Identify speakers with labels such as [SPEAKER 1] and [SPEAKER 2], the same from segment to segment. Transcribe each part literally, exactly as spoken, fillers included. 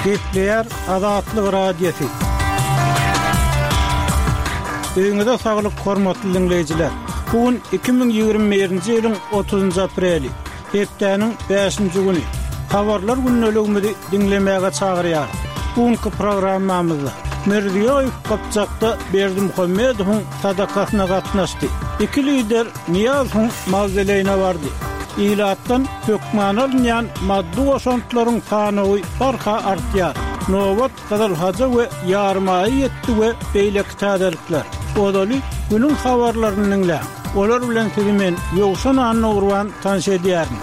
[SPEAKER 1] Gepleyer Azatlyk Radiosu. Öňüňizde saglyk hormatly dinleyijiler. Bugün iki bin ýygrimi birinji ýylyň otuzynjy apreli. Hepdeniň beşinji güni. Habarlar günneligimizi dinlemäge çagyrýar. Bugünkü programmamyzda Mirziýoýew Gapçakda Berdimuhammedowyň sadakasyna gatnaşdy. Iki lider Niýazowyň mawzeleýine bardy. İlatdan hökman alınyan maddi oşantlaryň sany barka artýar. Nowat gadalhaja we ýarmaý ýetdi we beýlek täzelikler. Odaly günüň habarlaryny dinle. Olar bilen sizi men ýogşan anny tanış edýärim.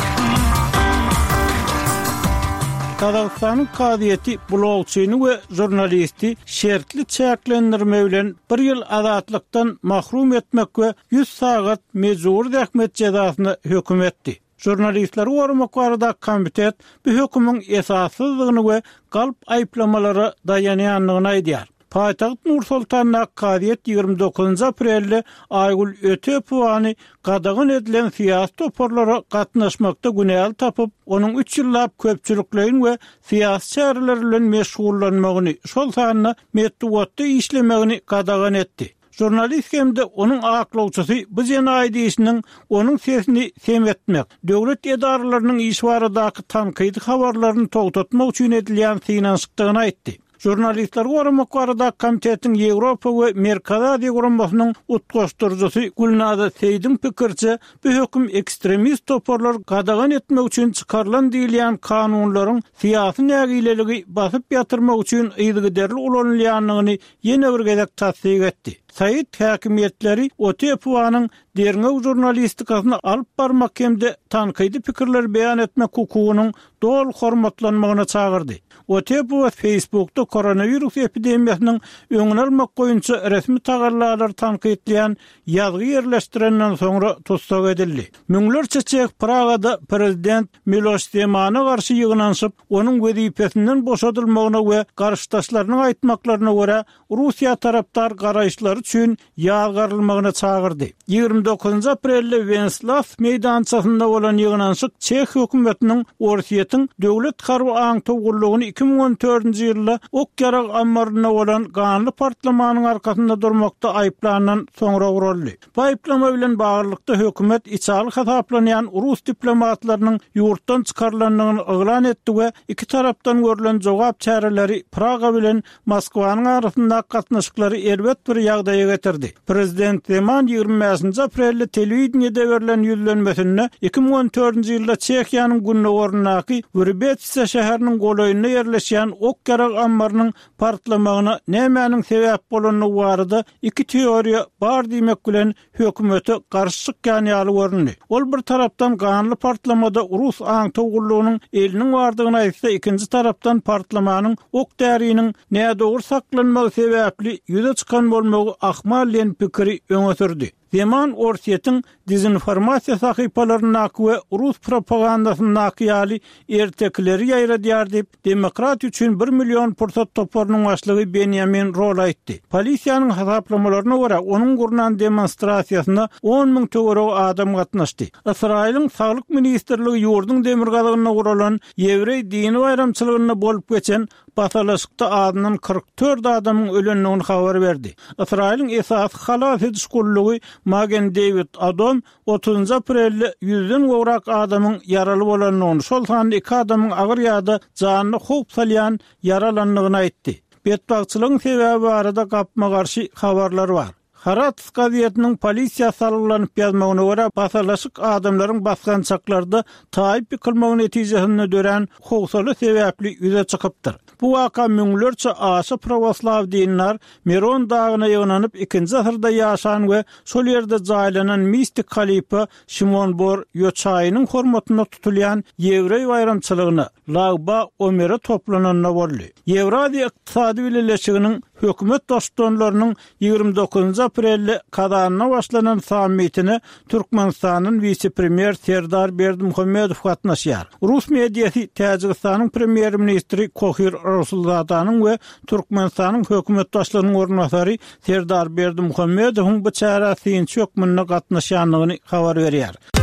[SPEAKER 1] Kazakstanyň kadiýeti blogçyny we jurnalisti şertli çäklendirme bilen bir ýyl azatlykdan mahrum etmek we yüz sagat mejbur dähmet jazasyny hökm etdi. Jurnalistler gorumak barada komitet bu hökümüň esassyzlygyny we galp aýplamalary daýanýanlygyny aýdýar. Paýtaht Nur-Sultanyň kadiýet ýygrimi dokuzynjy aprelde Aýgul Ötepowany gadagyn edilen siýasat toparlara gatnaşmakda günäl tapyp, onuň üç ýyllap köpçülikleýin we siýasat çäreleri bilen meşgullanmagyny, şol sanyny metduatda işlemegini gadagyn etdi. Jurnalist hemde onuň aklawçysy bu jenaýdyşynyň onuň sesini semetmek, döwlet edaralarynyň iş baradaky tanqydy habarlaryny togtatmak üçin edilýän synanşykdygyny aýtdy. Jurnalistler gorumak barada komitetiň Ýewropa we Merkez Aziýa guramasynyň utgaşdyrjysy Gulnaz Seýdiň pikirçe, bu hökm ekstremist toparlar gadagyn etmek üçin çykarlan diýilýän kanunlaryň siýasy nägileligi basyp ýatyrmak üçin ýygyderli ulanylýanlygyny ýene bir gezek tasdik etdi. Sayit häkimetleri Ötepowanyň derňew jurnalistikasyny alyp barmak hemde tanqydy pikirler beýan etmek hukugynyň dol hormatlanmagyna çagyrdy. Ötepow Facebook'ta koronavirus epidemiýasynyň öňüne almak goýunça resmi tagarlar tanqytlayan ýazgy ýerleşdirenden soňra tutsak edildi. Müňlerçe çek Pragada prezident Miloš Zemana garşy ýygnanyşyp, onuň wezipesinden boşadylmagyna we garşydaşlarynyň aýtmaklaryna görä Russiýa tarapdar garaýşlary üçin ýazgarylmagyna çagyrdy. ýygrimi dokuzynjy aprelde Wenslaw meýdançasynda bolan ýygnanyşyk Çek hökümetiniň Orsiýetiň döwlet garby aňtowgullygyny iki bin on dördünjy ýylda Okyarak ammaryna bolan ganly partlamanyň arkasynda durmakda aýplanan soňra guruldy. Bu aýplama bilen baglykda hökümet içali hasaplanýan Rus diplomatlarynyň ýurtdan çykarlanmagyny oglan etdi we iki tarapdan görülen jogap çäreleri Praga bilen Moskwanyň arasynda gatnaşyklary elbet bir ýagdaýa getirdi. Prezident Zeman ýygrimi beşinji aprelde telewizionyada berilen ýüzlenmesinde iki bin on dördünjy ýylda Çekiýanyň günne ornaky Vrbetsa şäheriniň golaýyna ýerleşýän Okyarak ammarynyň partlamagyna nämäniň sebäp bolanyny barada iki teoriýa bar diýmek bilen hökümete garşy çykýany görünýär. Ol bir tarapdan ganly partlamada Rus aňtowgullygynyň eliniň bardygyny aýtsa, ikinji tarapdan partlamanyň ok däriniň näde dogry saklanmagy sebäpli ýüze çykan bolmagy ahmal bilen pikiri öňe sürdi. Zeman Orsiýetiň dezinformasiýa sahypalaryna we Rus propagandasyna ýaly ertekleri ýaýradýar diýip demokrat üçin bir million pursat toparnyň başlygy Benjamin Rol aýtdy. Polisiýanyň hasaplamalarına görä onuň gurnan demonstrasiýasyna on miň töwereg adam gatnaşdy. Israýlyň saglyk ministrligi ýurdun demir galygyna guralan Ýewrey dini bayramçylygyna bolup geçen Basalaşykda adynyň kırk dört adamyň ölenligini habar berdi. Israýlyň esas halas ediş gullugy Magen David Adom otuzynjy aprelde yüzden gowrak adamyň yaraly bolanyny, şol sany iki adamyň agyr ýa-da janyny howp salýan yaralanlygyny aýtdy. Betbagçylygyň sebäbi barada gapma garşy habarlar bar. Harat gaziýetiniň polisiýa salgylanyp ýazmagyna görä, basalaşyk adamlaryň basgan çaklarda taýip kılmagy netijesinde dören howsaly sebäpli ýüze çykypdyr. Bu waka müňlerçe aşy prowaslaw dinler Miron dagyna ýygnanyp ikinji asyrda ýaşan we şol ýerde jaýlanan mistik halipa Şimon Bor ýoçaýynyň hormatyna tutulýan Ýewrey bayramçylygyna Lagba Omere toplananyna boldy. Ýewradiýa ykdysady birleşiginiň hökümet dostlarlarynyň ýygrimi dokuzynjy aprelde Kazanyna başlanan sammitine Türkmenistanyň vice-premier Serdar Berdimuhammedow gatnaşýar. Rus mediýasy Täjikistanyň premier ministri Kohir Rasulzadanyň we Türkmenistanyň hökümet başlygynyň ornatary Serdar Berdimuhammedowyň bu çäre synçy hökmüne gatnaşýanlygyny habar berýär.